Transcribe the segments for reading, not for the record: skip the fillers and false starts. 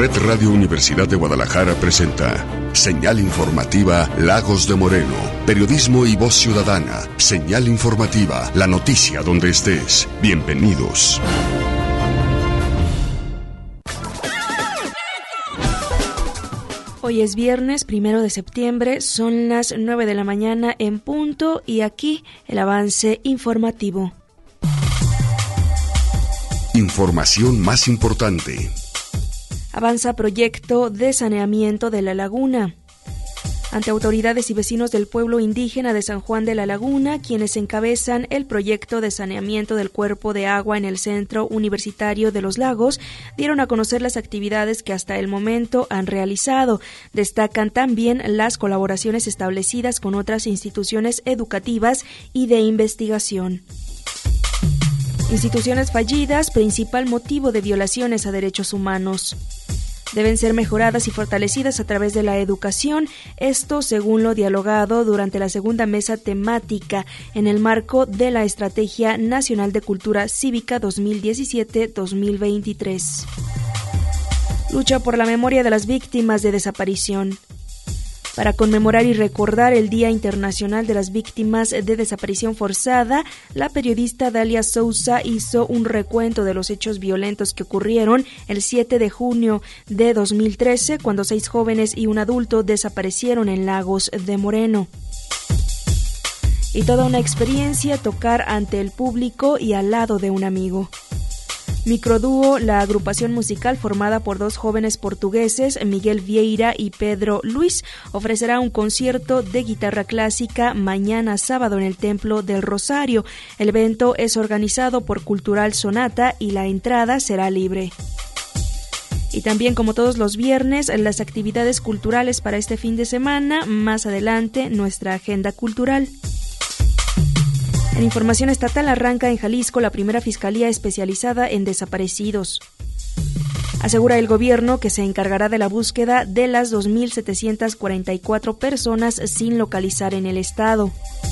Red Radio Universidad de Guadalajara presenta Señal Informativa Lagos de Moreno. Periodismo y voz ciudadana. Señal Informativa, la noticia donde estés. Bienvenidos. Hoy es viernes 1 de septiembre, son las 9 de la mañana en punto y aquí el avance informativo. Información más importante. Avanza proyecto de saneamiento de la laguna. Ante autoridades y vecinos del pueblo indígena de San Juan de la Laguna, quienes encabezan el proyecto de saneamiento del cuerpo de agua en el Centro Universitario de los Lagos, dieron a conocer las actividades que hasta el momento han realizado. Destacan también las colaboraciones establecidas con otras instituciones educativas y de investigación. Instituciones fallidas, principal motivo de violaciones a derechos humanos. Deben ser mejoradas y fortalecidas a través de la educación, esto según lo dialogado durante la segunda mesa temática en el marco de la Estrategia Nacional de Cultura Cívica 2017-2023. Lucha por la memoria de las víctimas de desaparición. Para conmemorar y recordar el Día Internacional de las Víctimas de Desaparición Forzada, la periodista Dalia Souza hizo un recuento de los hechos violentos que ocurrieron el 7 de junio de 2013, cuando 6 jóvenes y un adulto desaparecieron en Lagos de Moreno. Y toda una experiencia tocar ante el público y al lado de un amigo. Microdúo, la agrupación musical formada por 2 jóvenes portugueses, Miguel Vieira y Pedro Luis, ofrecerá un concierto de guitarra clásica mañana sábado en el Templo del Rosario. El evento es organizado por Cultural Sonata y la entrada será libre. Y también, como todos los viernes, las actividades culturales para este fin de semana. Más adelante, nuestra agenda cultural. En información estatal, arranca en Jalisco la primera fiscalía especializada en desaparecidos. Asegura el gobierno que se encargará de la búsqueda de las 2.744 personas sin localizar en el estado.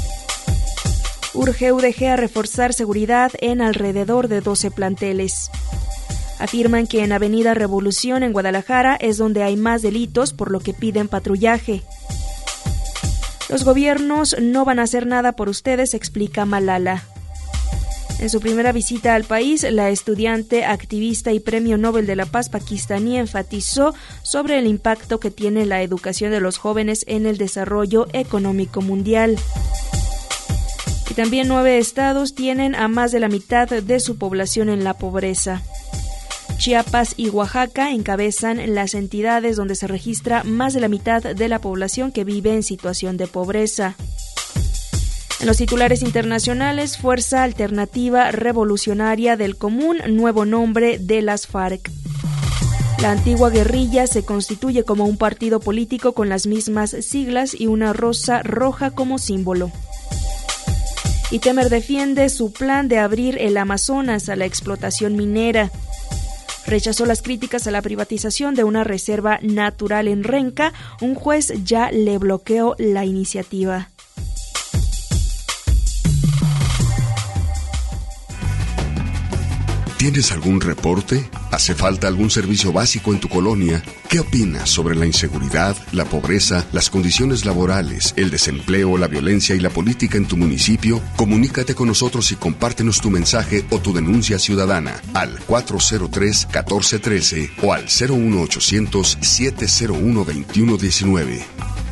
Urge UDG a reforzar seguridad en alrededor de 12 planteles. Afirman que en Avenida Revolución en Guadalajara es donde hay más delitos, por lo que piden patrullaje. Los gobiernos no van a hacer nada por ustedes, explica Malala. En su primera visita al país, la estudiante, activista y Premio Nobel de la Paz pakistaní enfatizó sobre el impacto que tiene la educación de los jóvenes en el desarrollo económico mundial. Y también 9 estados tienen a más de la mitad de su población en la pobreza. Chiapas y Oaxaca encabezan las entidades donde se registra más de la mitad de la población que vive en situación de pobreza. En los titulares internacionales, Fuerza Alternativa Revolucionaria del Común, nuevo nombre de las FARC. La antigua guerrilla se constituye como un partido político con las mismas siglas y una rosa roja como símbolo. Y Temer defiende su plan de abrir el Amazonas a la explotación minera. Rechazó las críticas a la privatización de una reserva natural en Renca. Un juez ya le bloqueó la iniciativa. ¿Tienes algún reporte? ¿Hace falta algún servicio básico en tu colonia? ¿Qué opinas sobre la inseguridad, la pobreza, las condiciones laborales, el desempleo, la violencia y la política en tu municipio? Comunícate con nosotros y compártenos tu mensaje o tu denuncia ciudadana al 403-1413 o al 01800-701-2119.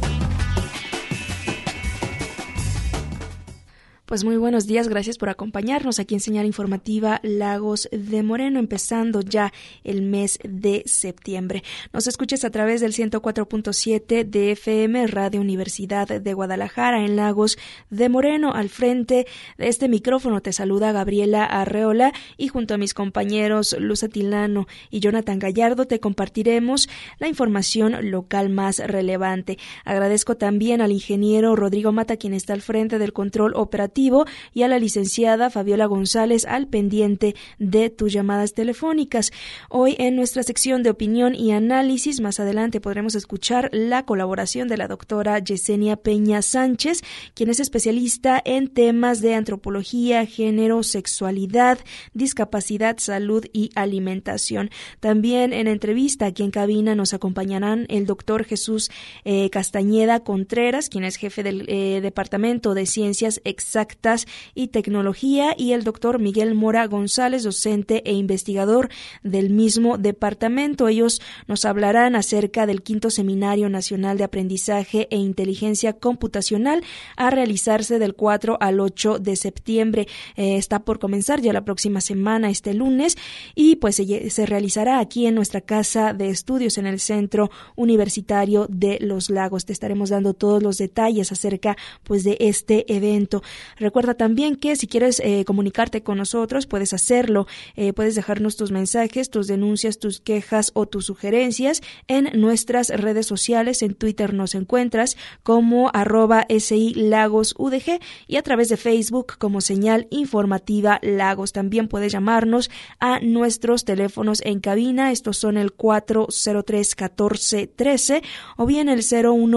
Pues muy buenos días, gracias por acompañarnos aquí en Señal Informativa Lagos de Moreno, empezando ya el mes de septiembre. Nos escuchas a través del 104.7 de FM, Radio Universidad de Guadalajara, en Lagos de Moreno. Al frente de este micrófono te saluda Gabriela Arreola y junto a mis compañeros Luz Atilano y Jonathan Gallardo te compartiremos la información local más relevante. Agradezco también al ingeniero Rodrigo Mata, quien está al frente del control operativo, vivo, y a la licenciada Fabiola González al pendiente de tus llamadas telefónicas. Hoy en nuestra sección de opinión y análisis, más adelante podremos escuchar la colaboración de la doctora Yesenia Peña Sánchez, quien es especialista en temas de antropología, género, sexualidad, discapacidad, salud y alimentación. También en entrevista aquí en cabina nos acompañarán el doctor Jesús Castañeda Contreras, quien es jefe del Departamento de Ciencias Exactas y Tecnología, y el doctor Miguel Mora González, docente e investigador del mismo departamento. Ellos nos hablarán acerca del 5º Seminario Nacional de Aprendizaje e Inteligencia Computacional a realizarse del 4 al 8 de septiembre. Está por comenzar ya la próxima semana, este lunes, y pues se realizará aquí en nuestra casa de estudios en el Centro Universitario de Los Lagos. Te estaremos dando todos los detalles acerca pues de este evento. Recuerda también que si quieres comunicarte con nosotros, puedes hacerlo. Puedes dejarnos tus mensajes, tus denuncias, tus quejas o tus sugerencias en nuestras redes sociales. En Twitter nos encuentras como @SI-LagosUDG y a través de Facebook como Señal Informativa Lagos. También puedes llamarnos a nuestros teléfonos en cabina. Estos son el 403-1413 o bien el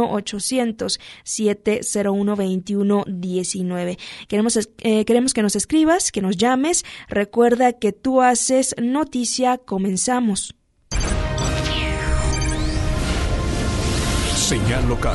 01800-701-2119. Queremos que nos escribas, que nos llames. Recuerda que tú haces noticia. Comenzamos. Señal local.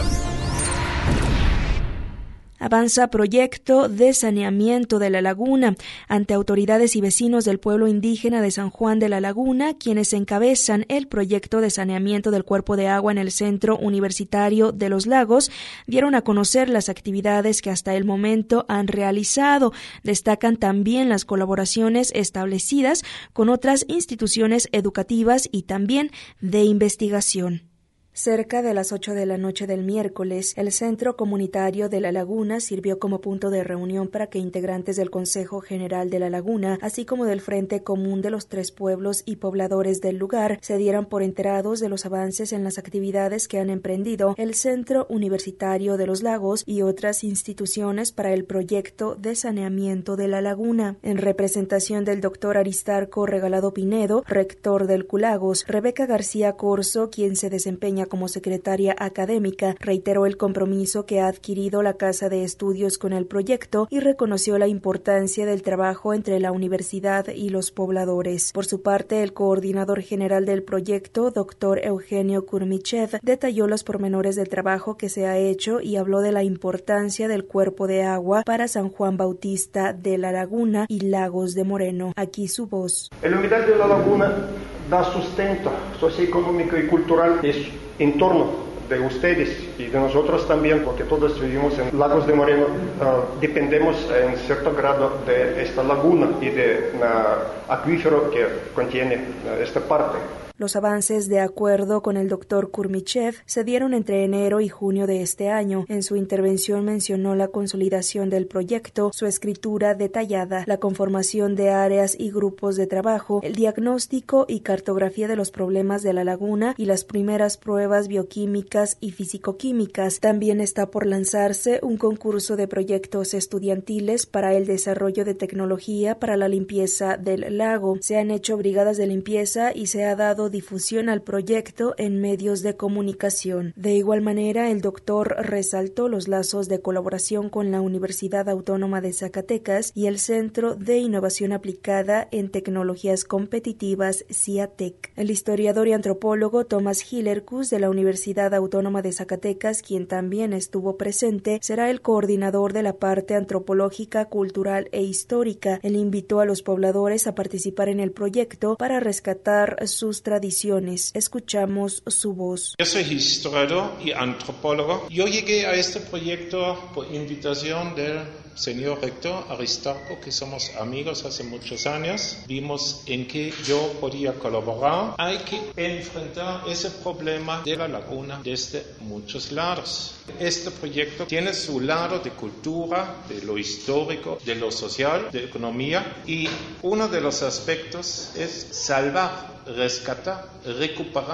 Avanza proyecto de saneamiento de la laguna. Ante autoridades y vecinos del pueblo indígena de San Juan de la Laguna, quienes encabezan el proyecto de saneamiento del cuerpo de agua en el Centro Universitario de Los Lagos, dieron a conocer las actividades que hasta el momento han realizado. Destacan también las colaboraciones establecidas con otras instituciones educativas y también de investigación. Cerca de las 8 de la noche del miércoles, el Centro Comunitario de La Laguna sirvió como punto de reunión para que integrantes del Consejo General de La Laguna, así como del Frente Común de los 3 pueblos y pobladores del lugar, se dieran por enterados de los avances en las actividades que han emprendido el Centro Universitario de Los Lagos y otras instituciones para el proyecto de saneamiento de La Laguna. En representación del doctor Aristarco Regalado Pinedo, rector del CULAGOS, Rebeca García Corzo, quien se desempeña como secretaria académica, reiteró el compromiso que ha adquirido la Casa de Estudios con el proyecto y reconoció la importancia del trabajo entre la universidad y los pobladores. Por su parte, el coordinador general del proyecto, doctor Eugenio Kurmichev, detalló los pormenores del trabajo que se ha hecho y habló de la importancia del cuerpo de agua para San Juan Bautista de la Laguna y Lagos de Moreno. Aquí su voz. El humedal de la laguna da sustento socioeconómico y cultural es en torno de ustedes y de nosotros también, porque todos vivimos en Lagos de Moreno, dependemos en cierto grado de esta laguna y de acuífero que contiene esta parte. Los avances, de acuerdo con el doctor Kurmichev, se dieron entre enero y junio de este año. En su intervención mencionó la consolidación del proyecto, su escritura detallada, la conformación de áreas y grupos de trabajo, el diagnóstico y cartografía de los problemas de la laguna y las primeras pruebas bioquímicas y fisicoquímicas. También está por lanzarse un concurso de proyectos estudiantiles para el desarrollo de tecnología para la limpieza del lago. Se han hecho brigadas de limpieza y se ha dado difusión al proyecto en medios de comunicación. De igual manera, el doctor resaltó los lazos de colaboración con la Universidad Autónoma de Zacatecas y el Centro de Innovación Aplicada en Tecnologías Competitivas, CIATEC. El historiador y antropólogo Tomás Hillerkus de la Universidad Autónoma de Zacatecas, quien también estuvo presente, será el coordinador de la parte antropológica, cultural e histórica. Él invitó a los pobladores a participar en el proyecto para rescatar sus tradiciones. Escuchamos su voz. Yo soy historiador y antropólogo. Yo llegué a este proyecto por invitación del señor rector Aristarco, que somos amigos hace muchos años. Vimos en que yo podía colaborar. Hay que enfrentar ese problema de la laguna desde muchos lados. Este proyecto tiene su lado de cultura, de lo histórico, de lo social, de economía, y uno de los aspectos es salvar, rescatar, recuperar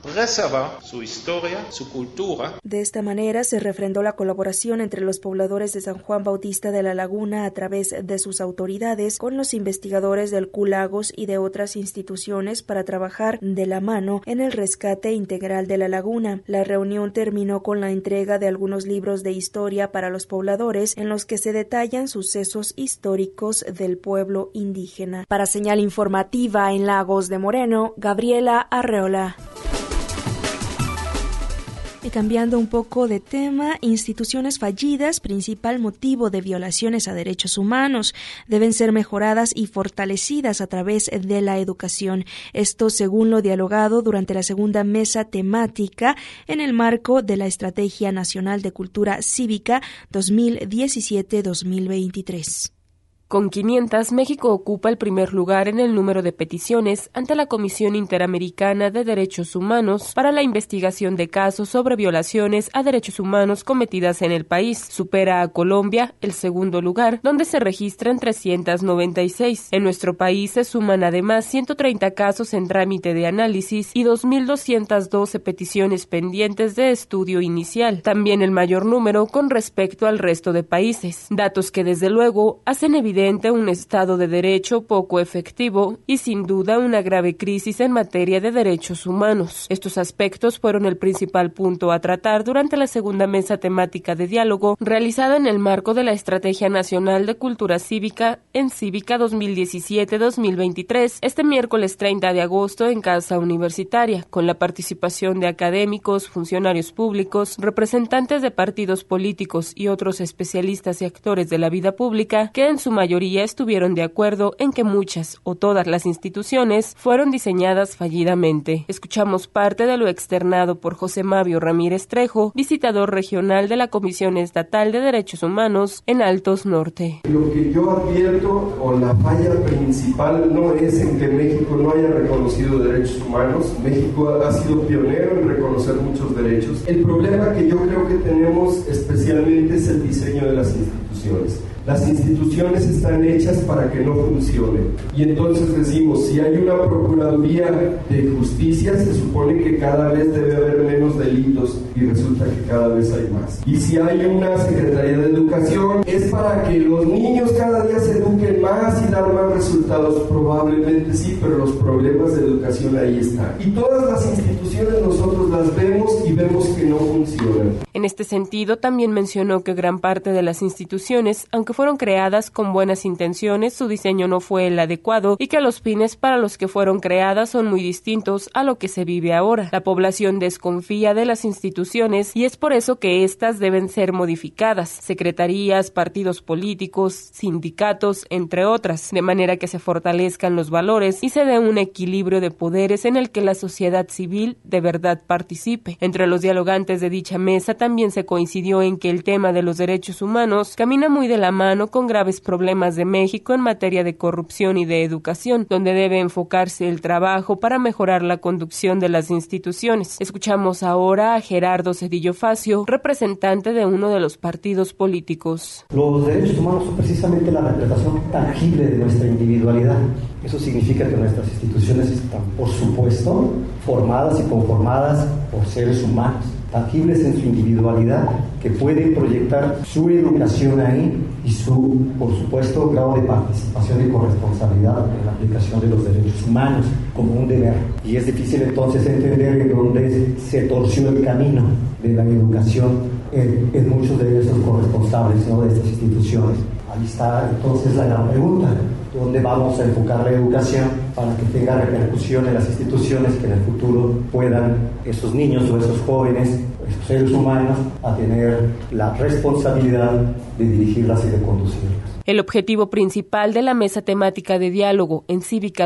preservar su historia, su cultura. De esta manera se refrendó la colaboración entre los pobladores de San Juan Bautista de la Laguna a través de sus autoridades con los investigadores del Q-Lagos y de otras instituciones para trabajar de la mano en el rescate integral de la laguna. La reunión terminó con la entrega de algunos libros de historia para los pobladores en los que se detallan sucesos históricos del pueblo indígena. Para Señal Informativa en Lagos de Moreno, Gabriela Arreola. Y cambiando un poco de tema, instituciones fallidas, principal motivo de violaciones a derechos humanos, deben ser mejoradas y fortalecidas a través de la educación. Esto según lo dialogado durante la segunda mesa temática en el marco de la Estrategia Nacional de Cultura Cívica 2017-2023. Con 500, México ocupa el primer lugar en el número de peticiones ante la Comisión Interamericana de Derechos Humanos para la investigación de casos sobre violaciones a derechos humanos cometidas en el país. Supera a Colombia, el segundo lugar, donde se registran 396. En nuestro país se suman además 130 casos en trámite de análisis y 2.212 peticiones pendientes de estudio inicial. También el mayor número con respecto al resto de países. Datos que desde luego hacen evidente un Estado de Derecho poco efectivo y sin duda una grave crisis en materia de derechos humanos. Estos aspectos fueron el principal punto a tratar durante la segunda mesa temática de diálogo realizada en el marco de la Estrategia Nacional de Cultura Cívica en Cívica 2017-2023 este miércoles 30 de agosto en Casa Universitaria, con la participación de académicos, funcionarios públicos, representantes de partidos políticos y otros especialistas y actores de la vida pública que en su mayoría estuvieron de acuerdo en que muchas o todas las instituciones fueron diseñadas fallidamente. Escuchamos parte de lo externado por José Mavio Ramírez Trejo, visitador regional de la Comisión Estatal de Derechos Humanos en Altos Norte. Lo que yo advierto, o la falla principal, no es en que México no haya reconocido derechos humanos. México ha sido pionero en reconocer muchos derechos. El problema que yo creo que tenemos especialmente es el diseño de las instituciones. Las instituciones están hechas para que no funcionen. Y entonces decimos, si hay una Procuraduría de Justicia, se supone que cada vez debe haber menos delitos y resulta que cada vez hay más. Y si hay una Secretaría de Educación, es para que los niños cada día se eduquen más y dar más resultados. Probablemente sí, pero los problemas de educación ahí están. Y todas las instituciones nosotros las vemos y vemos que no funcionan. En este sentido, también mencionó que gran parte de las instituciones, aunque fueron creadas con buenas intenciones, su diseño no fue el adecuado y que los fines para los que fueron creadas son muy distintos a lo que se vive ahora. La población desconfía de las instituciones y es por eso que éstas deben ser modificadas, secretarías, partidos políticos, sindicatos, entre otras, de manera que se fortalezcan los valores y se dé un equilibrio de poderes en el que la sociedad civil de verdad participe. Entre los dialogantes de dicha mesa también se coincidió en que el tema de los derechos humanos camina muy de la mano con graves problemas de México en materia de corrupción y de educación, donde debe enfocarse el trabajo para mejorar la conducción de las instituciones. Escuchamos ahora a Gerardo Cedillo Facio, representante de uno de los partidos políticos. Los derechos humanos son precisamente la representación tangible de nuestra individualidad. Eso significa que nuestras instituciones están, por supuesto, formadas y conformadas por seres humanos, tangibles en su individualidad, que pueden proyectar su educación ahí y su, por supuesto, grado de participación y corresponsabilidad en la aplicación de los derechos humanos como un deber. Y es difícil entonces entender en dónde se torció el camino de la educación en muchos de esos corresponsables, ¿no?, de estas instituciones. Ahí está entonces la gran pregunta: ¿dónde vamos a enfocar la educación para que tenga repercusión en las instituciones, que en el futuro puedan esos niños o esos jóvenes, esos seres humanos, a tener la responsabilidad de dirigirlas y de conducirlas? El objetivo principal de la mesa temática de diálogo en Cívica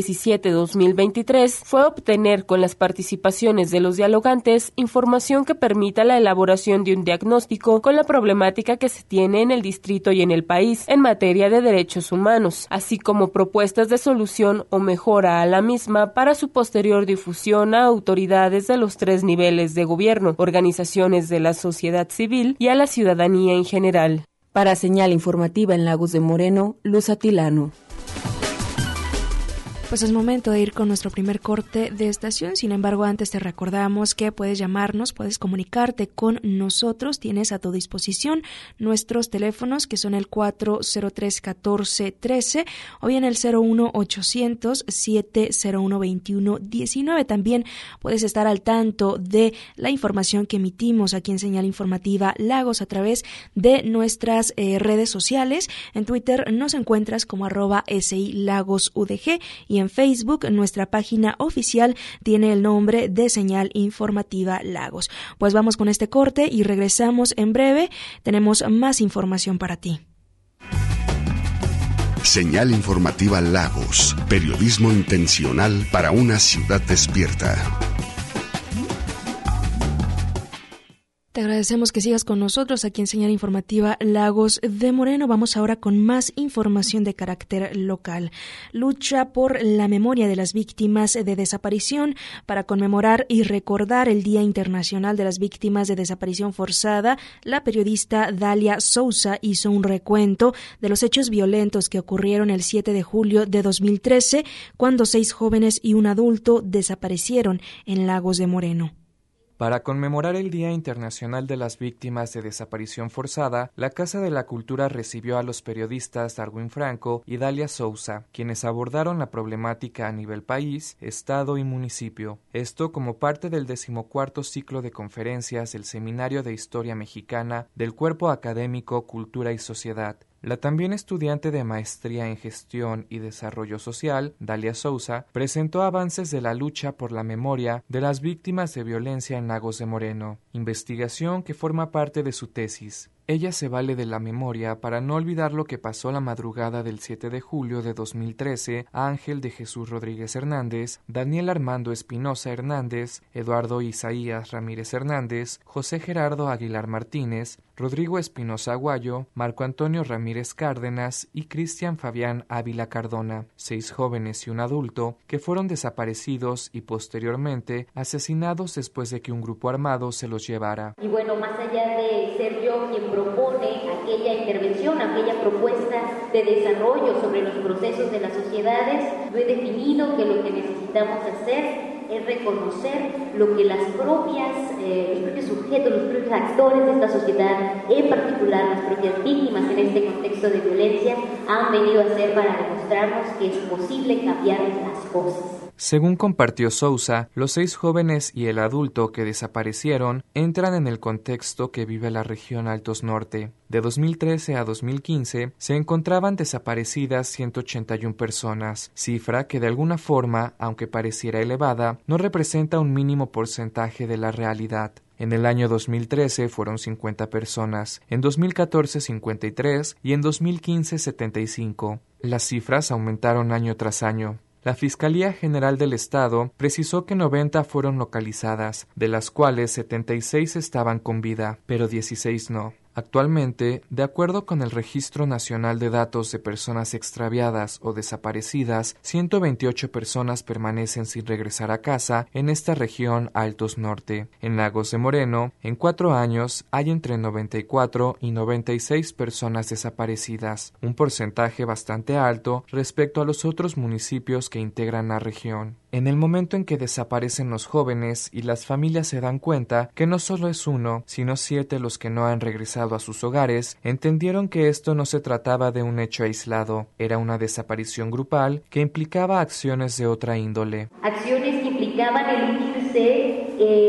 2017-2023 fue obtener con las participaciones de los dialogantes información que permita la elaboración de un diagnóstico con la problemática que se tiene en el distrito y en el país en materia de derechos humanos, así como propuestas de solución o mejora a la misma para su posterior difusión a autoridades de los 3 niveles de gobierno, organizaciones de la sociedad civil y a la ciudadanía en general. Para Señal Informativa en Lagos de Moreno, Luz Atilano. Pues es momento de ir con nuestro primer corte de estación. Sin embargo, antes te recordamos que puedes llamarnos, puedes comunicarte con nosotros. Tienes a tu disposición nuestros teléfonos, que son el 403-1413 o bien el 01800-701-2119. También puedes estar al tanto de la información que emitimos aquí en Señal Informativa Lagos a través de nuestras redes sociales. En Twitter nos encuentras como @SI-LagosUDG y en Facebook nuestra página oficial tiene el nombre de Señal Informativa Lagos. Pues vamos con este corte y regresamos en breve. Tenemos más información para ti. Señal Informativa Lagos, periodismo intencional para una ciudad despierta. Te agradecemos que sigas con nosotros aquí en Señal Informativa Lagos de Moreno. Vamos ahora con más información de carácter local. Lucha por la memoria de las víctimas de desaparición. Para conmemorar y recordar el Día Internacional de las Víctimas de Desaparición Forzada, la periodista Dalia Sousa hizo un recuento de los hechos violentos que ocurrieron el 7 de julio de 2013, cuando 6 jóvenes y un adulto desaparecieron en Lagos de Moreno. Para conmemorar el Día Internacional de las Víctimas de Desaparición Forzada, la Casa de la Cultura recibió a los periodistas Darwin Franco y Dalia Sousa, quienes abordaron la problemática a nivel país, estado y municipio. Esto como parte del 14º ciclo de conferencias del Seminario de Historia Mexicana del Cuerpo Académico Cultura y Sociedad. La también estudiante de Maestría en Gestión y Desarrollo Social, Dalia Sousa, presentó avances de la lucha por la memoria de las víctimas de violencia en Lagos de Moreno, investigación que forma parte de su tesis. Ella se vale de la memoria para no olvidar lo que pasó la madrugada del 7 de julio de 2013 a Ángel de Jesús Rodríguez Hernández, Daniel Armando Espinosa Hernández, Eduardo Isaías Ramírez Hernández, José Gerardo Aguilar Martínez, Rodrigo Espinosa Aguayo, Marco Antonio Ramírez Cárdenas y Cristian Fabián Ávila Cardona, 6 jóvenes y un adulto que fueron desaparecidos y posteriormente asesinados después de que un grupo armado se los llevara. Y bueno, más allá de ser yo quien propone aquella intervención, aquella propuesta de desarrollo sobre los procesos de las sociedades, yo he definido que lo que necesitamos hacer es reconocer lo que los propios sujetos, los propios actores de esta sociedad, en particular las propias víctimas en este contexto de violencia, han venido a hacer para demostrarnos que es posible cambiar las cosas. Según compartió Sousa, los 6 jóvenes y el adulto que desaparecieron entran en el contexto que vive la región Altos Norte. De 2013 a 2015 se encontraban desaparecidas 181 personas, cifra que de alguna forma, aunque pareciera elevada, no representa un mínimo porcentaje de la realidad. En el año 2013 fueron 50 personas, en 2014 53 y en 2015 75. Las cifras aumentaron año tras año. La Fiscalía General del Estado precisó que 90 fueron localizadas, de las cuales 76 estaban con vida, pero 16 no. Actualmente, de acuerdo con el Registro Nacional de Datos de Personas Extraviadas o Desaparecidas, 128 personas permanecen sin regresar a casa en esta región Altos Norte. En Lagos de Moreno, en 4 años, hay entre 94 y 96 personas desaparecidas, un porcentaje bastante alto respecto a los otros municipios que integran la región. En el momento en que desaparecen los jóvenes y las familias se dan cuenta que no solo es 1, sino 7 los que no han regresado a sus hogares, entendieron que esto no se trataba de un hecho aislado, era una desaparición grupal que implicaba acciones de otra índole. Acciones que implicaban el unirse,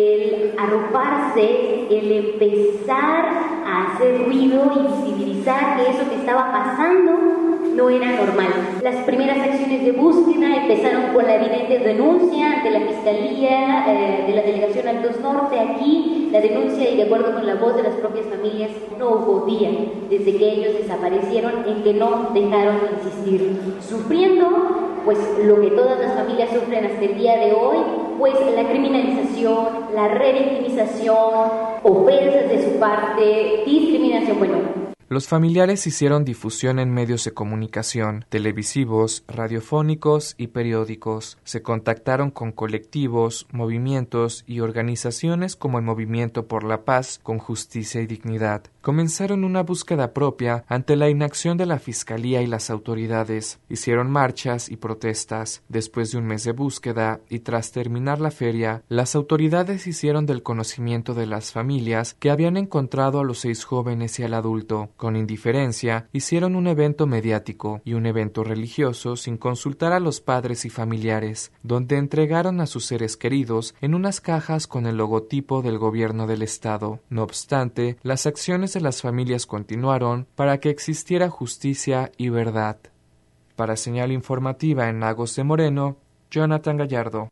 el arroparse, el empezar a hacer ruido y visibilizar que eso que estaba pasando no era normal. Las primeras acciones de búsqueda empezaron con la evidente denuncia ante la Fiscalía de la Delegación Altos Norte. Aquí la denuncia, y de acuerdo con la voz de las propias familias, no hubo día desde que ellos desaparecieron en que no dejaron de insistir, sufriendo pues lo que todas las familias sufren hasta el día de hoy, pues la criminalización, la revictimización, ofensas de su parte, discriminación, bueno. los familiares hicieron difusión en medios de comunicación, televisivos, radiofónicos y periódicos. Se contactaron con colectivos, movimientos y organizaciones como el Movimiento por la Paz con Justicia y Dignidad. Comenzaron una búsqueda propia ante la inacción de la Fiscalía y las autoridades. Hicieron marchas y protestas. Después de un mes de búsqueda y tras terminar la feria, las autoridades hicieron del conocimiento de las familias que habían encontrado a los 6 jóvenes y al adulto. Con indiferencia, hicieron un evento mediático y un evento religioso sin consultar a los padres y familiares, donde entregaron a sus seres queridos en unas cajas con el logotipo del gobierno del estado. No obstante, las acciones de las familias continuaron para que existiera justicia y verdad. Para Señal Informativa en Lagos de Moreno, Jonathan Gallardo.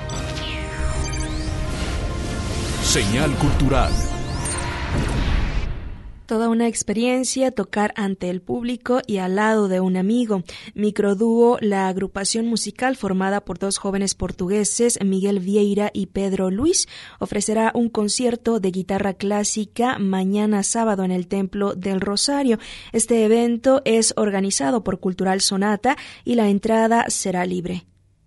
Señal Cultural. Toda una experiencia tocar ante el público y al lado de un amigo. Microdúo, la agrupación musical formada por 2 jóvenes portugueses, Miguel Vieira y Pedro Luis, ofrecerá un concierto de guitarra clásica mañana sábado en el Templo del Rosario. Este evento es organizado por Cultural Sonata y la entrada será libre.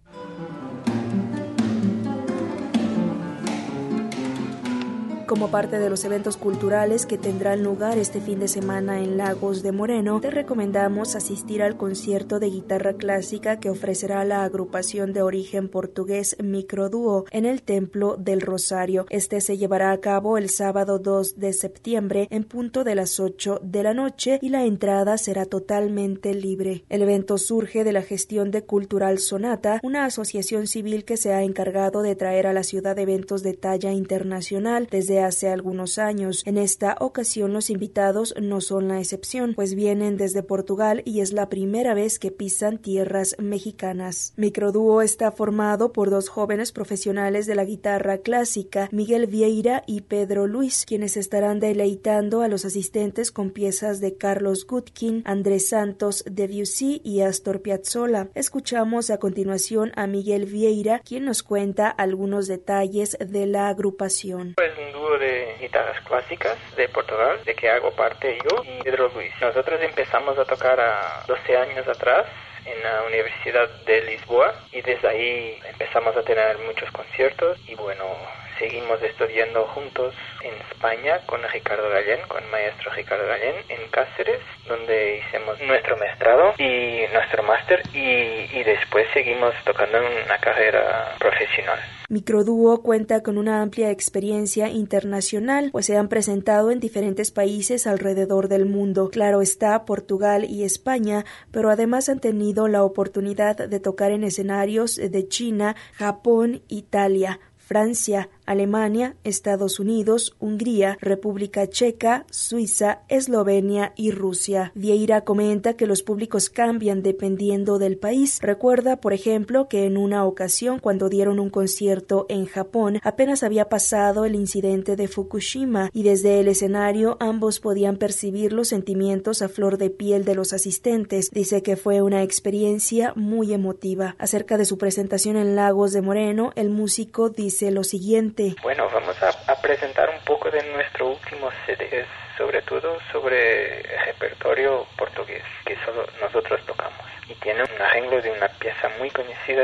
Como parte de los eventos culturales que tendrán lugar este fin de semana en Lagos de Moreno, te recomendamos asistir al concierto de guitarra clásica que ofrecerá la agrupación de origen portugués Microdúo en el Templo del Rosario. Este se llevará a cabo el sábado 2 de septiembre en punto de las 8 de la noche y la entrada será totalmente libre. El evento surge de la gestión de Cultural Sonata, una asociación civil que se ha encargado de traer a la ciudad eventos de talla internacional desde hace algunos años. En esta ocasión los invitados no son la excepción, pues vienen desde Portugal y es la primera vez que pisan tierras mexicanas. Microdúo está formado por 2 jóvenes profesionales de la guitarra clásica, Miguel Vieira y Pedro Luis, quienes estarán deleitando a los asistentes con piezas de Carlos Gutkin, Andrés Santos, Debussy y Astor Piazzolla. Escuchamos a continuación a Miguel Vieira, quien nos cuenta algunos detalles de la agrupación. De guitarras clásicas de Portugal, de que hago parte yo y Pedro Luis. Nosotros empezamos a tocar a 12 años atrás en la Universidad de Lisboa y desde ahí empezamos a tener muchos conciertos y bueno, seguimos estudiando juntos en España con Ricardo Gallén, con el maestro Ricardo Gallén en Cáceres, donde hicimos nuestro maestrado y nuestro máster y después seguimos tocando en una carrera profesional. Microdúo cuenta con una amplia experiencia internacional, pues se han presentado en diferentes países alrededor del mundo. Claro está, Portugal y España, pero además han tenido la oportunidad de tocar en escenarios de China, Japón, Italia, Francia, Alemania, Estados Unidos, Hungría, República Checa, Suiza, Eslovenia y Rusia. Vieira comenta que los públicos cambian dependiendo del país. Recuerda, por ejemplo, que en una ocasión cuando dieron un concierto en Japón, apenas había pasado el incidente de Fukushima y desde el escenario ambos podían percibir los sentimientos a flor de piel de los asistentes. Dice que fue una experiencia muy emotiva. Acerca de su presentación en Lagos de Moreno, el músico dice lo siguiente. Bueno, vamos a presentar un poco de nuestro último CD, sobre todo sobre el repertorio portugués que solo nosotros tocamos. Y tiene un arreglo de una pieza muy conocida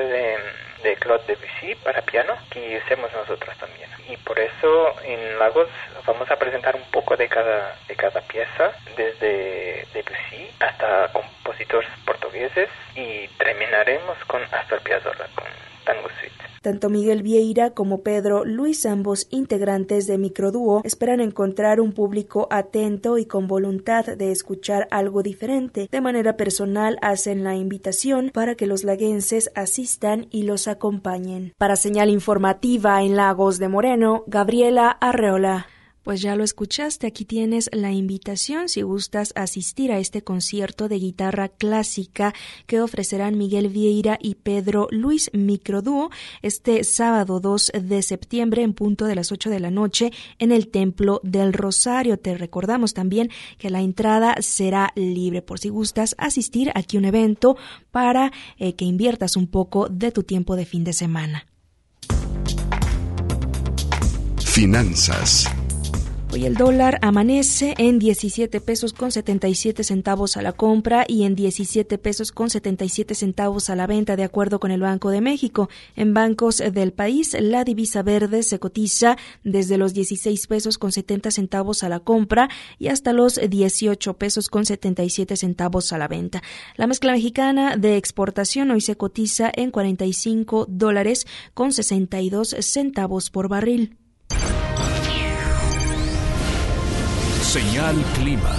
de Claude Debussy para piano que hacemos nosotros también. Y por eso en Lagos vamos a presentar un poco de cada pieza, desde Debussy hasta compositores portugueses y terminaremos con Astor Piazzolla, con Tango Suite. Tanto Miguel Vieira como Pedro Luis, ambos integrantes de Microdúo, esperan encontrar un público atento y con voluntad de escuchar algo diferente. De manera personal hacen la invitación para que los laguenses asistan y los acompañen. Para Señal Informativa en Lagos de Moreno, Gabriela Arreola. Pues ya lo escuchaste, aquí tienes la invitación si gustas asistir a este concierto de guitarra clásica que ofrecerán Miguel Vieira y Pedro Luis, Microdúo, este sábado 2 de septiembre en punto de las 8 de la noche en el Templo del Rosario. Te recordamos también que la entrada será libre por si gustas asistir aquí a un evento para que inviertas un poco de tu tiempo de fin de semana. Finanzas. Hoy el dólar amanece en 17 pesos con 77 centavos a la compra y en 17 pesos con 77 centavos a la venta, de acuerdo con el Banco de México. En bancos del país, la divisa verde se cotiza desde los 16 pesos con 70 centavos a la compra y hasta los 18 pesos con 77 centavos a la venta. La mezcla mexicana de exportación hoy se cotiza en $45 con 62 centavos por barril. Señal Clima.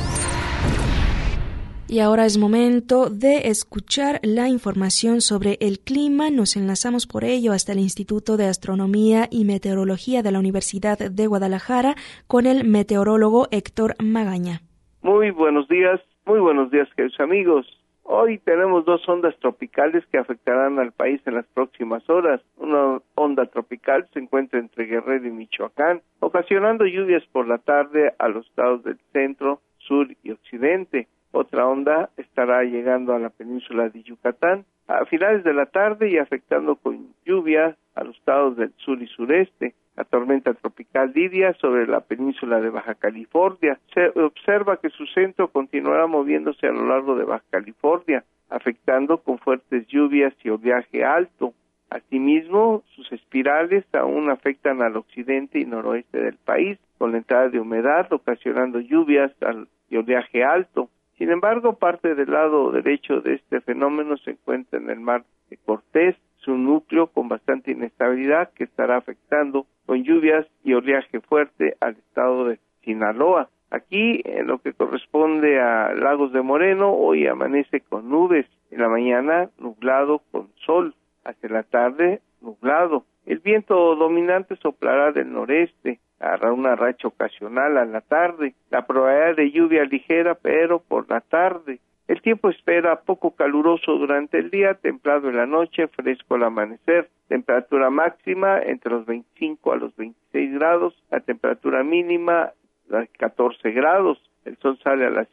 Y ahora es momento de escuchar la información sobre el clima. Nos enlazamos por ello hasta el Instituto de Astronomía y Meteorología de la Universidad de Guadalajara con el meteorólogo Héctor Magaña. Muy buenos días, queridos amigos. Hoy tenemos 2 ondas tropicales que afectarán al país en las próximas horas. Una onda tropical se encuentra entre Guerrero y Michoacán, ocasionando lluvias por la tarde a los estados del centro, sur y occidente. Otra onda estará llegando a la península de Yucatán a finales de la tarde y afectando con lluvias a los estados del sur y sureste. La tormenta tropical Lidia sobre la península de Baja California. Se observa que su centro continuará moviéndose a lo largo de Baja California, afectando con fuertes lluvias y oleaje alto. Asimismo, sus espirales aún afectan al occidente y noroeste del país, con la entrada de humedad, ocasionando lluvias y oleaje alto. Sin embargo, parte del lado derecho de este fenómeno se encuentra en el mar de Cortés, su núcleo con bastante inestabilidad que estará afectando con lluvias y oleaje fuerte al estado de Sinaloa. Aquí, en lo que corresponde a Lagos de Moreno, hoy amanece con nubes, en la mañana nublado con sol, hacia la tarde nublado. El viento dominante soplará del noreste, hará una racha ocasional a la tarde, la probabilidad de lluvia ligera, pero por la tarde. El tiempo espera poco caluroso durante el día, templado en la noche, fresco al amanecer. Temperatura máxima entre los 25 a los 26 grados, la temperatura mínima 14 grados. El sol sale a las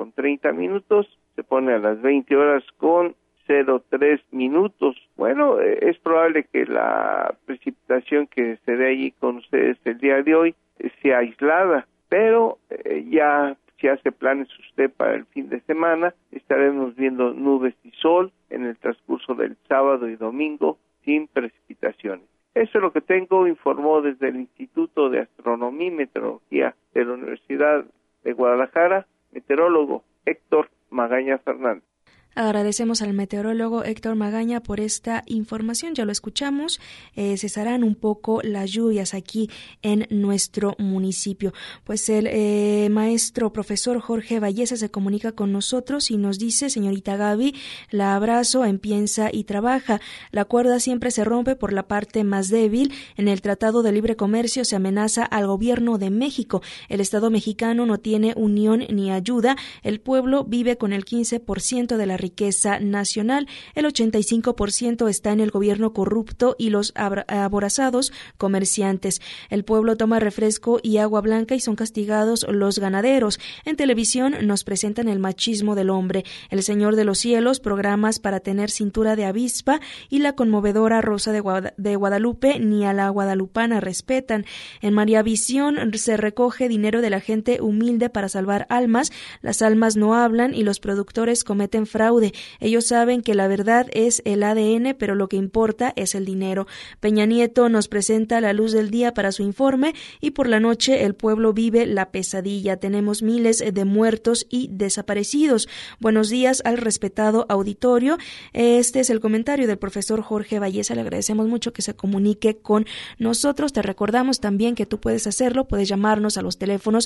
7:30, se pone a las 20 horas con 03 minutos. Bueno, es probable que la precipitación que se dé allí con ustedes el día de hoy sea aislada, pero ya si hace planes usted para el fin de semana, estaremos viendo nubes y sol en el transcurso del sábado y domingo sin precipitaciones. Eso es lo que tengo, informó desde el Instituto de Astronomía y Meteorología de la Universidad de Guadalajara, meteorólogo Héctor Magaña Fernández. Agradecemos al meteorólogo Héctor Magaña por esta información. Ya lo escuchamos, cesarán un poco las lluvias aquí en nuestro municipio. Pues el maestro profesor Jorge Valleza se comunica con nosotros y nos dice: señorita Gaby, la abrazo en Piensa y Trabaja. La cuerda siempre se rompe por la parte más débil. En el Tratado de Libre Comercio se amenaza al gobierno de México. El Estado mexicano no tiene unión ni ayuda. El pueblo vive con el 15% de la riqueza nacional. El 85% está en el gobierno corrupto y los aborazados comerciantes. El pueblo toma refresco y agua blanca y son castigados los ganaderos. En televisión nos presentan el machismo del hombre, El Señor de los Cielos, programas para tener cintura de avispa y la conmovedora Rosa de Guadalupe ni a la guadalupana respetan. En María Visión se recoge dinero de la gente humilde para salvar almas. Las almas no hablan y los productores cometen fraude. Ellos saben que la verdad es el ADN, pero lo que importa es el dinero. Peña Nieto nos presenta la luz del día para su informe y por la noche el pueblo vive la pesadilla. Tenemos miles de muertos y desaparecidos. Buenos días al respetado auditorio. Este es el comentario del profesor Jorge Valleza. Le agradecemos mucho que se comunique con nosotros. Te recordamos también que tú puedes hacerlo. Puedes llamarnos a los teléfonos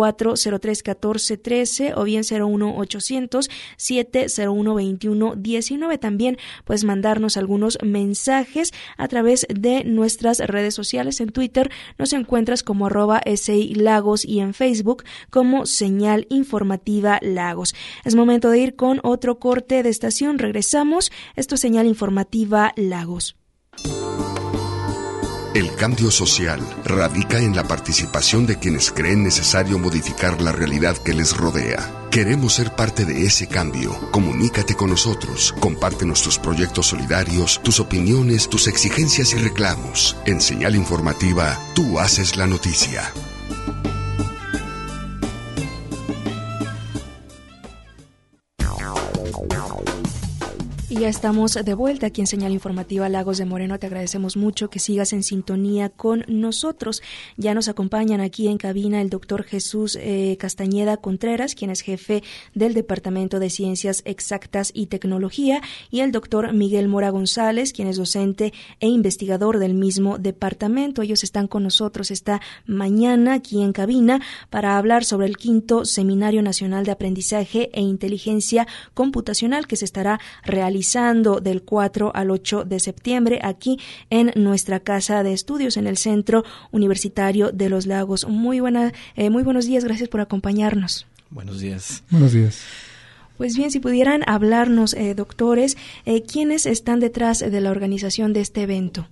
403-1413 o bien 01800-701-2119. También puedes mandarnos algunos mensajes a través de nuestras redes sociales. En Twitter nos encuentras como @SILagos y en Facebook como Señal Informativa Lagos. Es momento de ir con otro corte de estación. Regresamos. Esto es Señal Informativa Lagos. El cambio social radica en la participación de quienes creen necesario modificar la realidad que les rodea. Queremos ser parte de ese cambio. Comunícate con nosotros. Compártenos tus proyectos solidarios, tus opiniones, tus exigencias y reclamos. En Señal Informativa, tú haces la noticia. ya estamos de vuelta aquí en Señal Informativa Lagos de Moreno. Te agradecemos mucho que sigas en sintonía con nosotros. Ya nos acompañan aquí en cabina el doctor Jesús Castañeda Contreras, quien es jefe del Departamento de Ciencias Exactas y Tecnología, y el doctor Miguel Mora González, quien es docente e investigador del mismo departamento. Ellos están con nosotros esta mañana aquí en cabina para hablar sobre el 5º Seminario Nacional de Aprendizaje e Inteligencia Computacional que se estará realizando del 4 al 8 de septiembre aquí en nuestra casa de estudios en el Centro Universitario de los Lagos. Muy buenos días, gracias por acompañarnos. Buenos días. Buenos días. Pues bien, si pudieran hablarnos, doctores, ¿quiénes están detrás de la organización de este evento?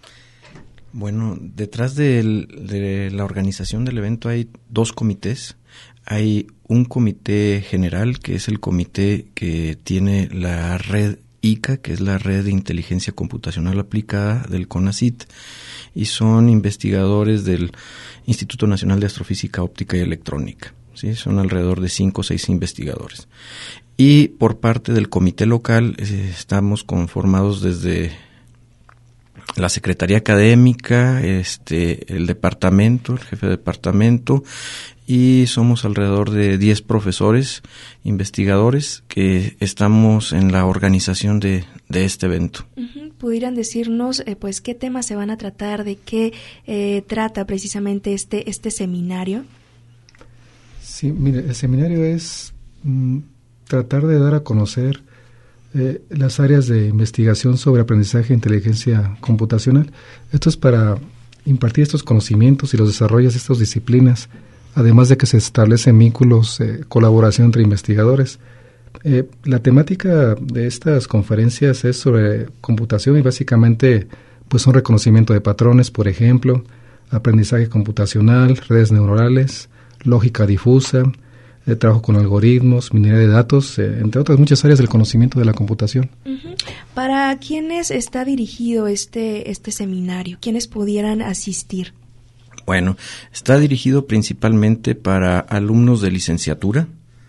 Bueno, detrás de la organización del evento hay 2 comités. Hay un comité general, que es el comité que tiene la red ICA, que es la Red de Inteligencia Computacional Aplicada del CONACYT, y son investigadores del Instituto Nacional de Astrofísica Óptica y Electrónica. ¿Sí? Son alrededor de 5 o 6 investigadores. Y por parte del comité local estamos conformados desde la Secretaría Académica, el departamento, el jefe de departamento, y somos alrededor de 10 profesores, investigadores, que estamos en la organización de este evento. ¿Pudieran decirnos pues qué temas se van a tratar, de qué trata precisamente este seminario? Sí, mire, el seminario es tratar de dar a conocer las áreas de investigación sobre aprendizaje e inteligencia computacional. Esto es para impartir estos conocimientos y los desarrollos de estas disciplinas, además de que se establecen vínculos, colaboración entre investigadores. La temática de estas conferencias es sobre computación y básicamente pues son reconocimiento de patrones, por ejemplo, aprendizaje computacional, redes neuronales, lógica difusa, trabajo con algoritmos, minería de datos, entre otras muchas áreas del conocimiento de la computación. ¿Para quiénes está dirigido este seminario? ¿Quiénes pudieran asistir? Bueno, está dirigido principalmente para alumnos de licenciatura,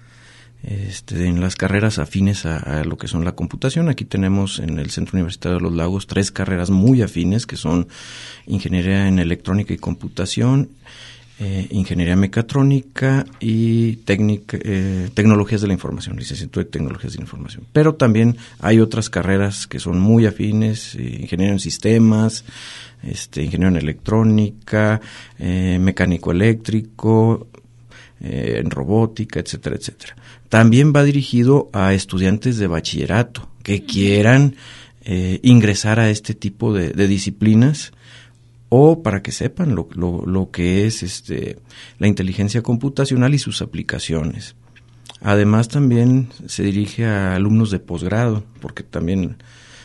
en las carreras afines a lo que son la computación. Aquí tenemos en el Centro Universitario de los Lagos 3 carreras muy afines, que son Ingeniería en Electrónica y Computación, Ingeniería Mecatrónica y Tecnologías de la Información, licenciatura de Tecnologías de la Información. Pero también hay otras carreras que son muy afines, Ingeniero en Sistemas, Ingeniero en Electrónica, Mecánico Eléctrico, en Robótica, etcétera, etcétera. También va dirigido a estudiantes de bachillerato que quieran ingresar a este tipo de disciplinas, o para que sepan lo que es la inteligencia computacional y sus aplicaciones. Además, también se dirige a alumnos de posgrado, porque también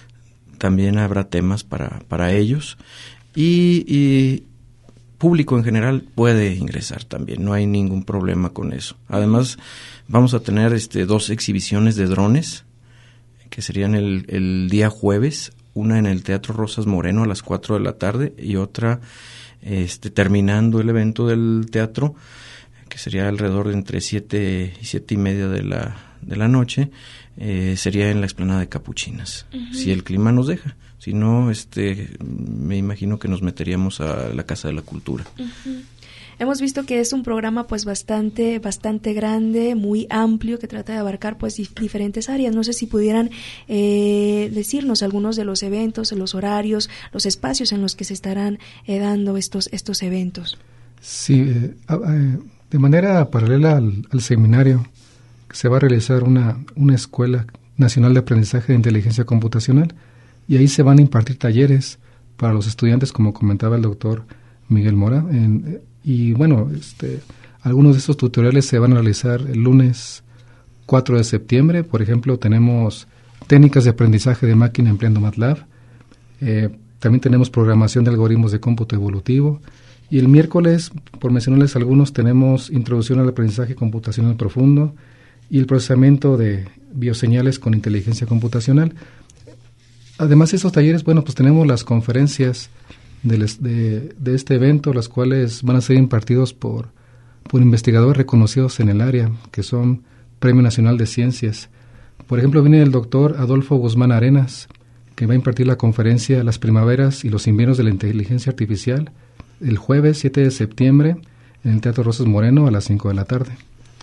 habrá temas para ellos, y público en general puede ingresar también, no hay ningún problema con eso. Además, vamos a tener 2 exhibiciones de drones, que serían el día jueves, una en el Teatro Rosas Moreno a las 4 de la tarde y otra terminando el evento del teatro, que sería alrededor de entre 7 y 7 y media de la noche, sería en la explanada de Capuchinas, si el clima nos deja. Si no, me imagino que nos meteríamos a la Casa de la Cultura. Hemos visto que es un programa pues bastante grande, muy amplio, que trata de abarcar pues diferentes áreas. No sé si pudieran decirnos algunos de los eventos, los horarios, los espacios en los que se estarán dando estos eventos. Sí, de manera paralela al seminario se va a realizar una Escuela Nacional de Aprendizaje de Inteligencia Computacional, y ahí se van a impartir talleres para los estudiantes, como comentaba el doctor Miguel Mora, y bueno, algunos de estos tutoriales se van a realizar el lunes 4 de septiembre. Por ejemplo, tenemos técnicas de aprendizaje de máquina empleando MATLAB, también tenemos programación de algoritmos de cómputo evolutivo, y el miércoles, por mencionarles algunos, tenemos introducción al aprendizaje computacional profundo y el procesamiento de bioseñales con inteligencia computacional. Además de estos talleres, bueno, pues tenemos las conferencias de este evento, las cuales van a ser impartidos por investigadores reconocidos en el área, que son Premio Nacional de Ciencias, Por ejemplo, viene el doctor Adolfo Guzmán Arenas, que va a impartir la conferencia Las primaveras y los inviernos de la inteligencia artificial el jueves 7 de septiembre en el Teatro Rosas Moreno a las 5 de la tarde.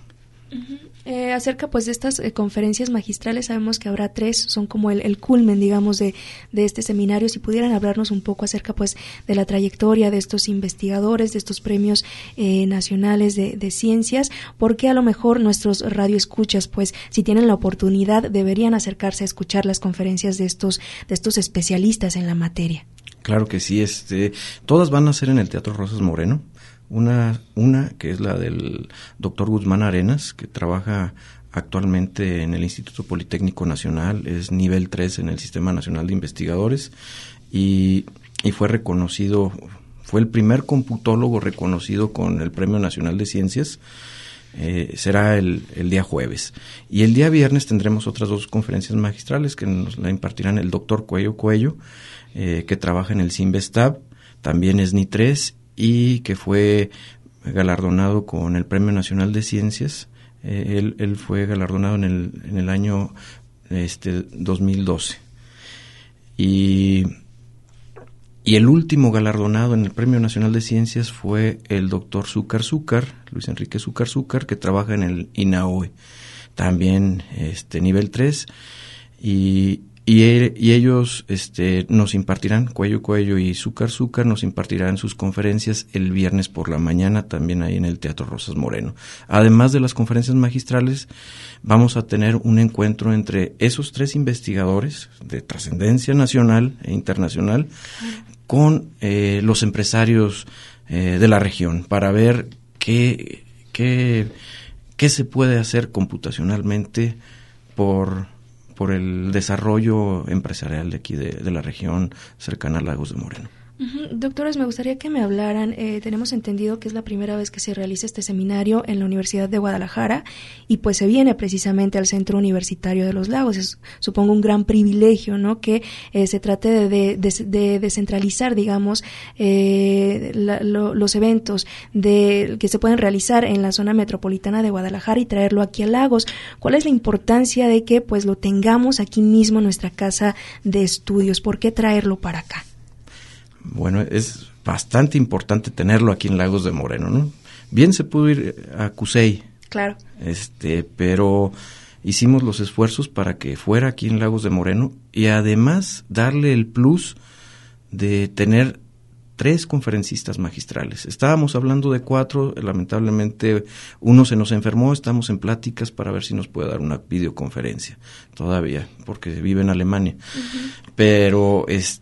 Acerca pues de estas conferencias magistrales, sabemos que habrá 3, son como el culmen, digamos, de este seminario. Si pudieran hablarnos un poco acerca pues de la trayectoria de estos investigadores, de estos premios nacionales de ciencias, porque a lo mejor nuestros radioescuchas, pues si tienen la oportunidad, deberían acercarse a escuchar las conferencias de estos especialistas en la materia. Claro que sí, todas van a ser en el Teatro Rosas Moreno. Una que es la del doctor Guzmán Arenas, que trabaja actualmente en el Instituto Politécnico Nacional, es nivel 3 en el Sistema Nacional de Investigadores y fue reconocido, fue el primer computólogo reconocido con el Premio Nacional de Ciencias. Será el día jueves. Y el día viernes tendremos otras 2 conferencias magistrales que nos la impartirán el doctor Cuello, que trabaja en el CIMBESTAB, también es NI3, y que fue galardonado con el Premio Nacional de Ciencias. Él fue galardonado en el año 2012. Y el último galardonado en el Premio Nacional de Ciencias fue el doctor Luis Enrique Zúcar, que trabaja en el INAOE, también nivel 3, y ellos nos impartirán, Cuello y Zúcar nos impartirán sus conferencias el viernes por la mañana, también ahí en el Teatro Rosas Moreno. Además de las conferencias magistrales, vamos a tener un encuentro entre esos 3 investigadores de trascendencia nacional e internacional con los empresarios de la región, para ver qué se puede hacer computacionalmente por el desarrollo empresarial de aquí de la región cercana a Lagos de Moreno. Doctores, me gustaría que me hablaran, tenemos entendido que es la primera vez que se realiza este seminario en la Universidad de Guadalajara y pues se viene precisamente al Centro Universitario de los Lagos. Es, supongo, un gran privilegio, ¿no?, que se trate de descentralizar, digamos, los eventos que se pueden realizar en la zona metropolitana de Guadalajara y traerlo aquí a Lagos. ¿Cuál es la importancia de que pues lo tengamos aquí mismo en nuestra casa de estudios? ¿Por qué traerlo para acá? Bueno, es bastante importante tenerlo aquí en Lagos de Moreno, ¿no? Bien se pudo ir a CUSEI. Claro. Pero hicimos los esfuerzos para que fuera aquí en Lagos de Moreno y además darle el plus de tener 3 conferencistas magistrales. Estábamos hablando de 4, lamentablemente uno se nos enfermó, estamos en pláticas para ver si nos puede dar una videoconferencia todavía, porque vive en Alemania. Uh-huh. Pero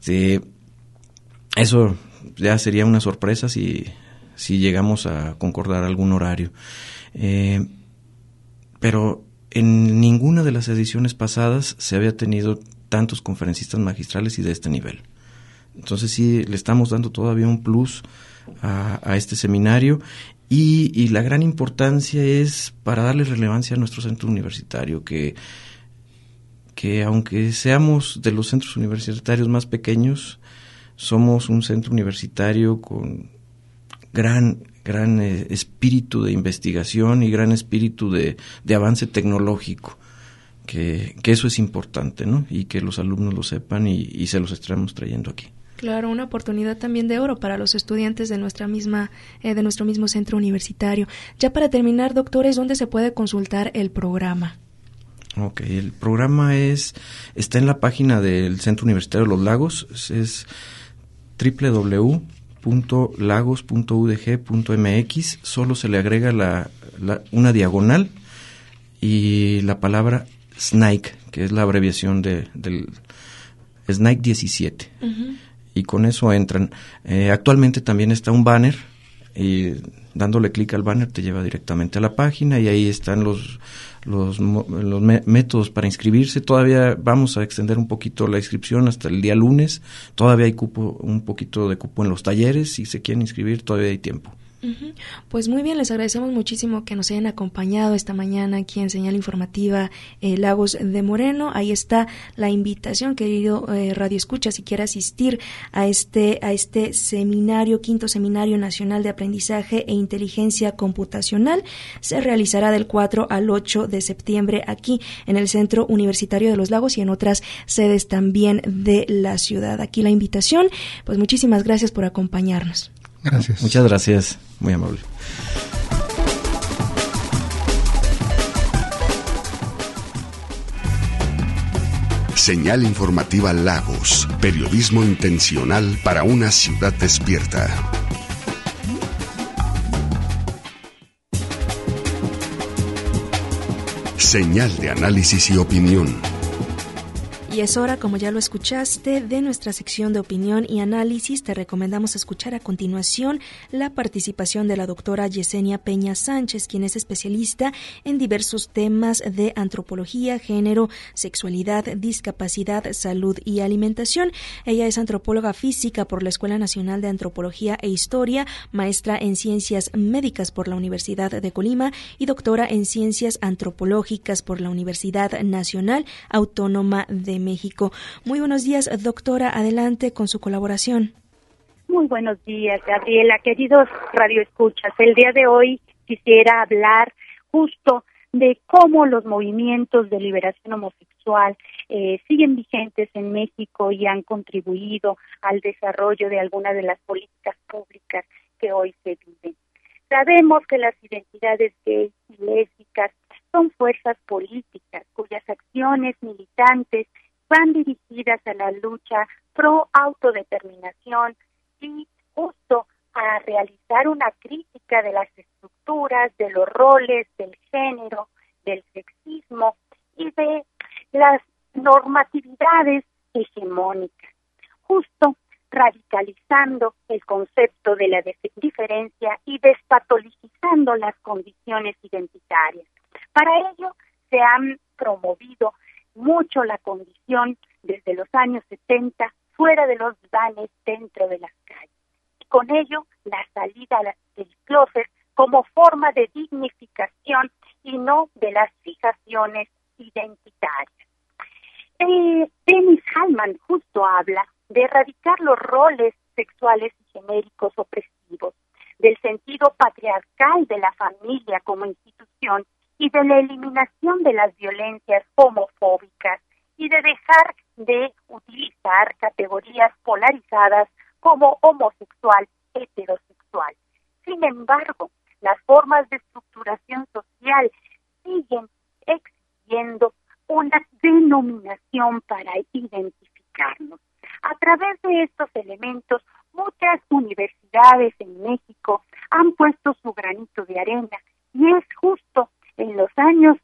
eso ya sería una sorpresa si llegamos a concordar algún horario. Pero en ninguna de las ediciones pasadas se había tenido tantos conferencistas magistrales y de este nivel. Entonces sí, le estamos dando todavía un plus a este seminario y la gran importancia es para darle relevancia a nuestro centro universitario, que aunque seamos de los centros universitarios más pequeños, somos un centro universitario con gran espíritu de investigación y gran espíritu de avance tecnológico, que eso es importante, ¿no? Y que los alumnos lo sepan y se los estamos trayendo aquí. Claro, una oportunidad también de oro para los estudiantes de nuestro mismo centro universitario. Ya para terminar, doctores, ¿dónde se puede consultar el programa? Ok, el programa está en la página del Centro Universitario de los Lagos, es www.lagos.udg.mx, solo se le agrega una diagonal y la palabra SNIKE, que es la abreviación del SNIKE 17. Uh-huh. Y con eso entran. Actualmente también está un banner y dándole clic al banner te lleva directamente a la página y ahí están los métodos para inscribirse. Todavía vamos a extender un poquito la inscripción hasta el día lunes. Todavía hay un poquito de cupo en los talleres. Si se quieren inscribir, todavía hay tiempo. Pues muy bien, les agradecemos muchísimo que nos hayan acompañado esta mañana aquí en Señal Informativa Lagos de Moreno. Ahí está la invitación, querido Radio Escucha, si quiere asistir a este seminario, quinto Seminario Nacional de Aprendizaje e Inteligencia Computacional. Se realizará del 4 al 8 de septiembre aquí en el Centro Universitario de los Lagos y en otras sedes también de la ciudad. Aquí la invitación. Pues muchísimas gracias por acompañarnos. Gracias. Muchas gracias, muy amable. Señal Informativa Lagos, periodismo intencional para una ciudad despierta. Señal de análisis y opinión. Y es hora, como ya lo escuchaste, de nuestra sección de opinión y análisis. Te recomendamos escuchar a continuación la participación de la doctora Yesenia Peña Sánchez, quien es especialista en diversos temas de antropología, género, sexualidad, discapacidad, salud y alimentación. Ella es antropóloga física por la Escuela Nacional de Antropología e Historia, maestra en Ciencias Médicas por la Universidad de Colima y doctora en Ciencias Antropológicas por la Universidad Nacional Autónoma de México. Muy buenos días, doctora. Adelante con su colaboración. Muy buenos días, Gabriela. Queridos radioescuchas, el día de hoy quisiera hablar justo de cómo los movimientos de liberación homosexual siguen vigentes en México y han contribuido al desarrollo de algunas de las políticas públicas que hoy se viven. Sabemos que las identidades gays y lésbicas son fuerzas políticas cuyas acciones militantes van dirigidas a la lucha pro autodeterminación y justo a realizar una crítica de las estructuras, de los roles, del género, del sexismo y de las normatividades hegemónicas, justo radicalizando el concepto de la diferencia y despatologizando las condiciones identitarias. Para ello se han promovido mucho la condición desde los años 70 fuera de los vanes, dentro de las calles. Y con ello la salida del closet como forma de dignificación y no de las fijaciones identitarias. Dennis Hallman justo habla de erradicar los roles sexuales y genéricos opresivos, del sentido patriarcal de la familia como institución y de la eliminación de las violencias homofóbicas y de dejar de utilizar categorías polarizadas como homosexual, heterosexual. Sin embargo, las formas de estructuración social siguen exigiendo una denominación para identificarnos. A través de estos elementos, muchas universidades en México han puesto su granito de arena y es justo en los años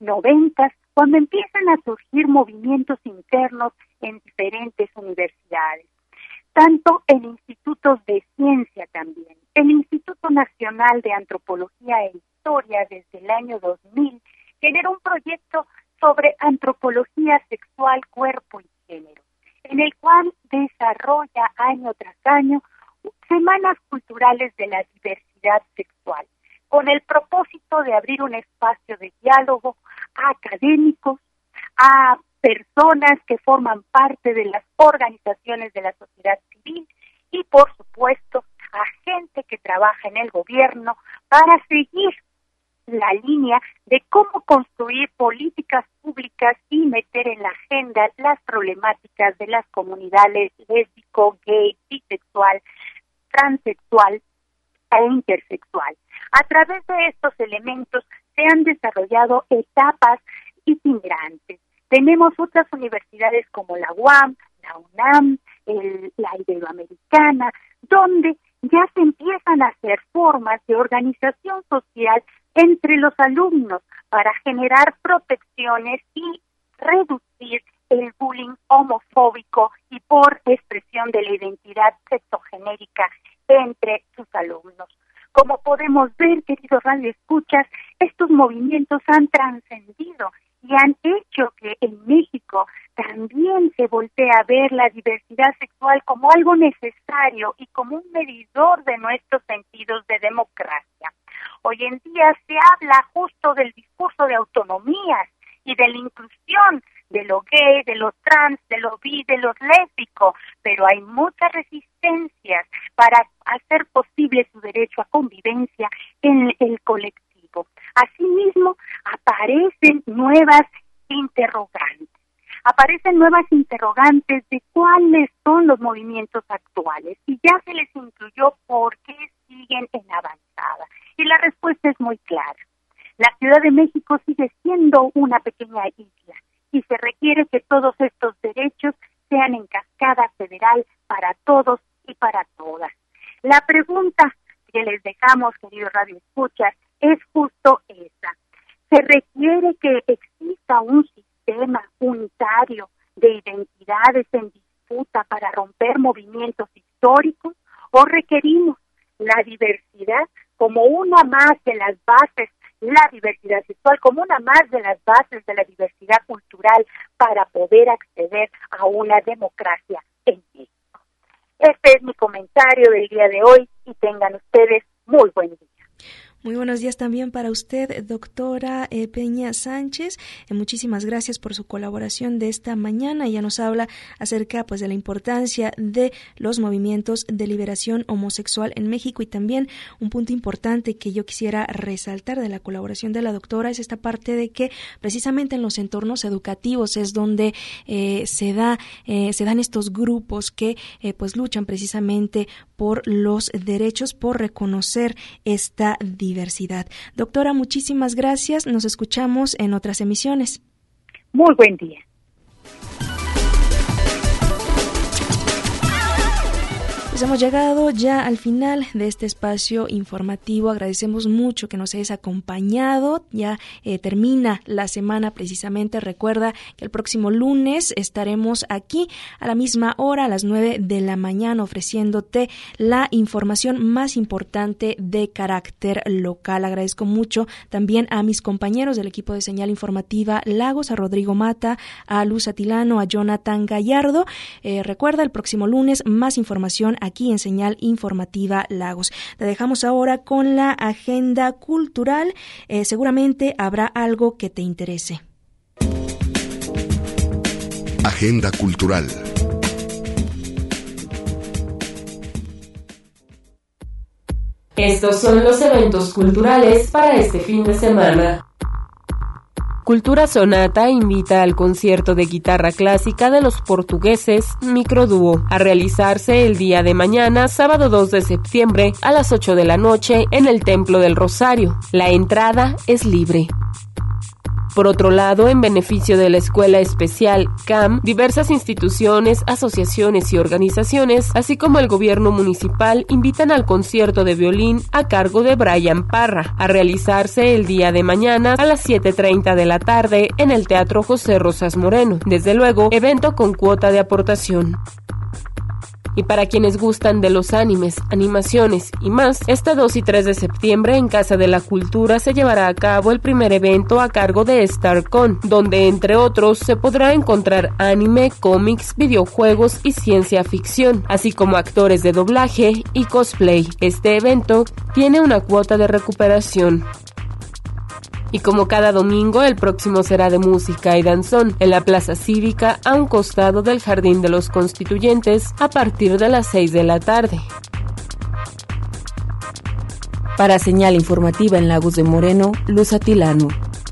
90 cuando empiezan a surgir movimientos internos en diferentes universidades, tanto en institutos de ciencia también. El Instituto Nacional de Antropología e Historia desde el año 2000 generó un proyecto sobre antropología sexual, cuerpo y género, en el cual desarrolla año tras año semanas culturales de la diversidad sexual, con el propósito de abrir un espacio de diálogo a académicos, a personas que forman parte de las organizaciones de la sociedad civil y, por supuesto, a gente que trabaja en el gobierno para seguir la línea de cómo construir políticas públicas y meter en la agenda las problemáticas de las comunidades lésbico, gay, bisexual, transexual e intersexual. A través de estos elementos se han desarrollado etapas itinerantes. Tenemos otras universidades como la UAM, la UNAM, la Iberoamericana, donde ya se empiezan a hacer formas de organización social entre los alumnos para generar protecciones y reducir el bullying homofóbico y por expresión de la identidad sexogenérica entre sus alumnos. Como podemos ver, queridos radioescuchas, estos movimientos han trascendido y han hecho que en México también se voltee a ver la diversidad sexual como algo necesario y como un medidor de nuestros sentidos de democracia. Hoy en día se habla justo del discurso de autonomías y de la inclusión de lo gay, de lo trans, de lo bi, de lo lésbico, pero hay muchas resistencias para hacer posible su derecho a convivencia en el colectivo. Asimismo, aparecen nuevas interrogantes de cuáles son los movimientos actuales, y ya se les incluyó por qué siguen en avanzada. Y la respuesta es muy clara. La Ciudad de México sigue siendo una pequeña isla y se requiere que todos estos derechos sean en cascada federal para todos y para todas. La pregunta que les dejamos, queridos radioescuchas, es justo esa. ¿Se requiere que exista un sistema unitario de identidades en disputa para romper movimientos históricos, o requerimos la diversidad como una más de las bases, la diversidad sexual como una más de las bases de la diversidad cultural para poder acceder a una democracia en México? Este es mi comentario del día de hoy y tengan ustedes muy buen día. Muy buenos días también para usted, doctora Peña Sánchez. Muchísimas gracias por su colaboración de esta mañana. Ella nos habla acerca de la importancia de los movimientos de liberación homosexual en México, y también un punto importante que yo quisiera resaltar de la colaboración de la doctora es esta parte de que precisamente en los entornos educativos es donde se dan estos grupos que luchan precisamente por los derechos, por reconocer esta diversidad. Doctora, muchísimas gracias. Nos escuchamos en otras emisiones. Muy buen día. Pues hemos llegado ya al final de este espacio informativo. Agradecemos mucho que nos hayas acompañado. Ya termina la semana precisamente. Recuerda que el próximo lunes estaremos aquí a la misma hora, a las 9 de la mañana, ofreciéndote la información más importante de carácter local. Agradezco mucho también a mis compañeros del equipo de Señal Informativa Lagos, a Rodrigo Mata, a Luz Atilano, a Jonathan Gallardo. Recuerda, el próximo lunes más información aquí en Señal Informativa Lagos. Te dejamos ahora con la agenda cultural. Seguramente habrá algo que te interese. Agenda cultural. Estos son los eventos culturales para este fin de semana. Cultura Sonata invita al concierto de guitarra clásica de los portugueses Microdúo a realizarse el día de mañana, sábado 2 de septiembre, a las 8 de la noche en el Templo del Rosario. La entrada es libre. Por otro lado, en beneficio de la Escuela Especial CAM, diversas instituciones, asociaciones y organizaciones, así como el gobierno municipal, invitan al concierto de violín a cargo de Brian Parra, a realizarse el día de mañana a las 7:30 de la tarde en el Teatro José Rosas Moreno. Desde luego, evento con cuota de aportación. Y para quienes gustan de los animes, animaciones y más, este 2 y 3 de septiembre en Casa de la Cultura se llevará a cabo el primer evento a cargo de StarCon, donde entre otros se podrá encontrar anime, cómics, videojuegos y ciencia ficción, así como actores de doblaje y cosplay. Este evento tiene una cuota de recuperación. Y como cada domingo, el próximo será de música y danzón en la Plaza Cívica a un costado del Jardín de los Constituyentes a partir de las 6 de la tarde. Para Señal Informativa en Lagos de Moreno, Luz Atilano.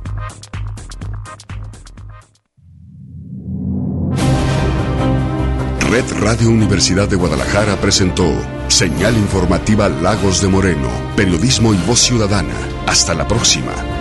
Red Radio Universidad de Guadalajara presentó Señal Informativa Lagos de Moreno, periodismo y voz ciudadana. Hasta la próxima.